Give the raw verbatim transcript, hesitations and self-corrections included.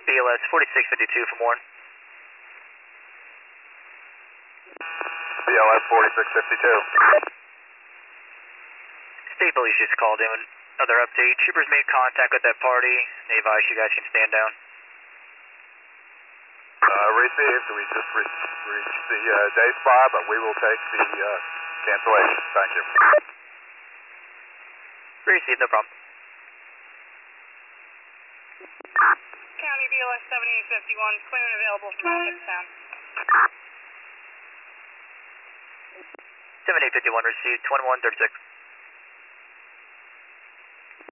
B L S forty-six fifty-two from Warren. B L S forty-six fifty-two. State Police just called in with another update. Troopers made contact with that party. They advise you guys can stand down. Uh, received. We just re reached the uh, day spot, but we will take the uh, cancellation. Thank you. Received, no problem. County B L S seventy-eight fifty-one, claimant available from Hackettstown. seventy-eight fifty-one received, twenty-one thirty-six.